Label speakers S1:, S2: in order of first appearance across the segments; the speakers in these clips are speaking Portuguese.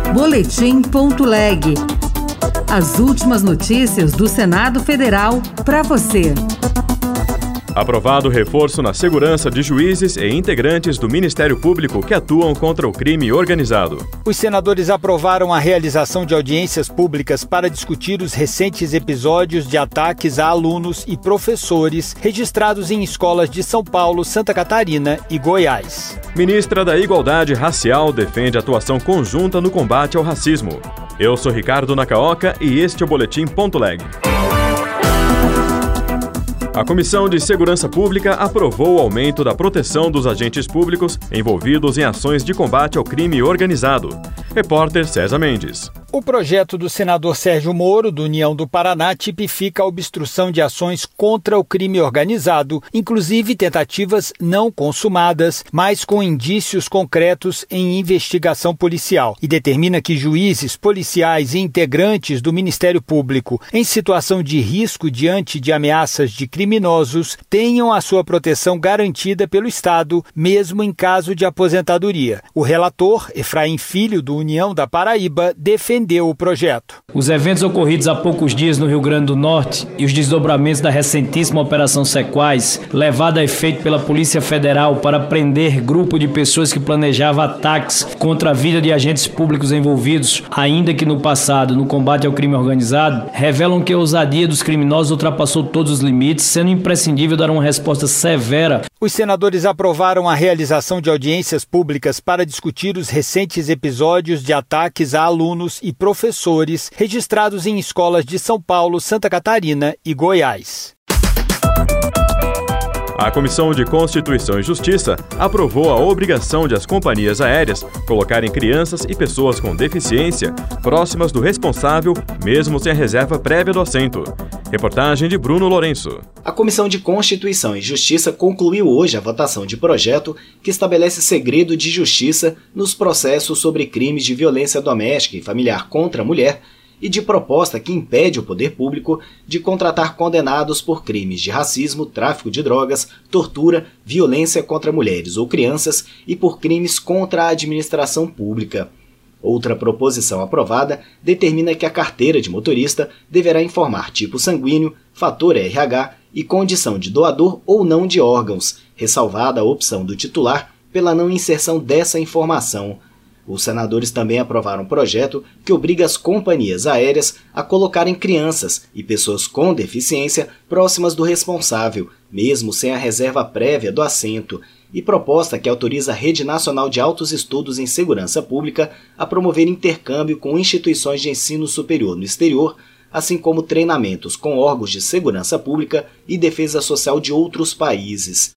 S1: Boletim.leg. As últimas notícias do Senado Federal para você.
S2: Aprovado reforço na segurança de juízes e integrantes do Ministério Público que atuam contra o crime organizado.
S3: Os senadores aprovaram a realização de audiências públicas para discutir os recentes episódios de ataques a alunos e professores registrados em escolas de São Paulo, Santa Catarina e Goiás.
S2: Ministra da Igualdade Racial defende atuação conjunta no combate ao racismo. Eu sou Ricardo Nakaoka e este é o Boletim.leg. A Comissão de Segurança Pública aprovou o aumento da proteção dos agentes públicos envolvidos em ações de combate ao crime organizado. Repórter César Mendes.
S3: O projeto do senador Sérgio Moro, do União do Paraná, tipifica a obstrução de ações contra o crime organizado, inclusive tentativas não consumadas, mas com indícios concretos em investigação policial, e determina que juízes, policiais e integrantes do Ministério Público, em situação de risco diante de ameaças de criminosos, tenham a sua proteção garantida pelo Estado, mesmo em caso de aposentadoria. O relator, Efraim Filho, do União da Paraíba, defendeu o projeto.
S4: Os eventos ocorridos há poucos dias no Rio Grande do Norte e os desdobramentos da recentíssima Operação Sequaz, levada a efeito pela Polícia Federal para prender grupo de pessoas que planejava ataques contra a vida de agentes públicos envolvidos, ainda que no passado, no combate ao crime organizado, revelam que a ousadia dos criminosos ultrapassou todos os limites, sendo imprescindível dar uma resposta severa.
S3: Os senadores aprovaram a realização de audiências públicas para discutir os recentes episódios de ataques a alunos e professores registrados em escolas de São Paulo, Santa Catarina e Goiás.
S2: A Comissão de Constituição e Justiça aprovou a obrigação de as companhias aéreas colocarem crianças e pessoas com deficiência próximas do responsável, mesmo sem a reserva prévia do assento. Reportagem de Bruno Lourenço.
S5: A Comissão de Constituição e Justiça concluiu hoje a votação de projeto que estabelece segredo de justiça nos processos sobre crimes de violência doméstica e familiar contra a mulher e de proposta que impede o poder público de contratar condenados por crimes de racismo, tráfico de drogas, tortura, violência contra mulheres ou crianças e por crimes contra a administração pública. Outra proposição aprovada determina que a carteira de motorista deverá informar tipo sanguíneo, fator RH e condição de doador ou não de órgãos, ressalvada a opção do titular pela não inserção dessa informação. Os senadores também aprovaram um projeto que obriga as companhias aéreas a colocarem crianças e pessoas com deficiência próximas do responsável, mesmo sem a reserva prévia do assento, e proposta que autoriza a Rede Nacional de Altos Estudos em Segurança Pública a promover intercâmbio com instituições de ensino superior no exterior, assim como treinamentos com órgãos de segurança pública e defesa social de outros países.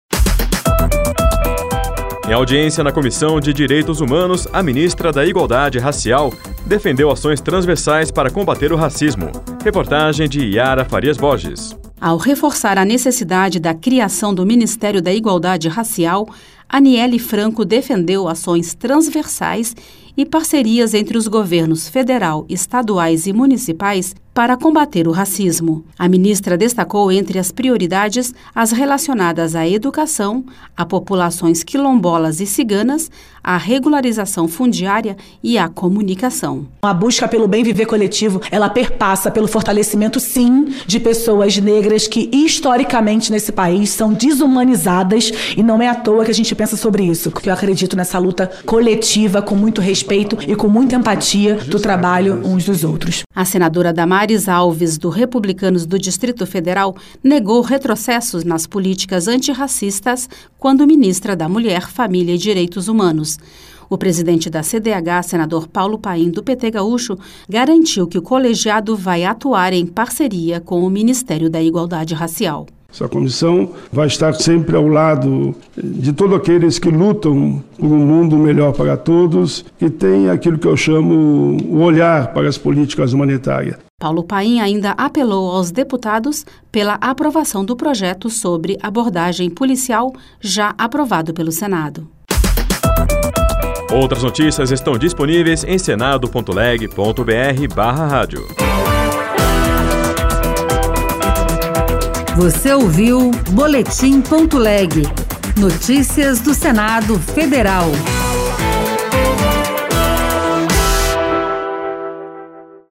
S2: Em audiência na Comissão de Direitos Humanos, a ministra da Igualdade Racial defendeu ações transversais para combater o racismo. Reportagem de Yara Farias Borges.
S6: Ao reforçar a necessidade da criação do Ministério da Igualdade Racial, Aniele Franco defendeu ações transversais e parcerias entre os governos federal, estaduais e municipais para combater o racismo. A ministra destacou entre as prioridades as relacionadas à educação, a populações quilombolas e ciganas, a regularização fundiária e a comunicação.
S7: A busca pelo bem viver coletivo, ela perpassa pelo fortalecimento, sim, de pessoas negras que historicamente nesse país são desumanizadas e não é à toa que a gente pensa sobre isso, porque eu acredito nessa luta coletiva com muito respeito e com muita empatia do trabalho uns dos outros.
S6: A senadora Damares Alves, do Republicanos do Distrito Federal, negou retrocessos nas políticas antirracistas quando ministra da Mulher, Família e Direitos Humanos. O presidente da CDH, senador Paulo Paim, do PT Gaúcho, garantiu que o colegiado vai atuar em parceria com o Ministério da Igualdade Racial.
S8: Essa comissão vai estar sempre ao lado de todos aqueles que lutam por um mundo melhor para todos e tem aquilo que eu chamo o olhar para as políticas humanitárias.
S6: Paulo Paim ainda apelou aos deputados pela aprovação do projeto sobre abordagem policial já aprovado pelo Senado.
S2: Outras notícias estão disponíveis em senado.leg.br/rádio.
S1: Você ouviu Boletim.leg. Notícias do Senado Federal.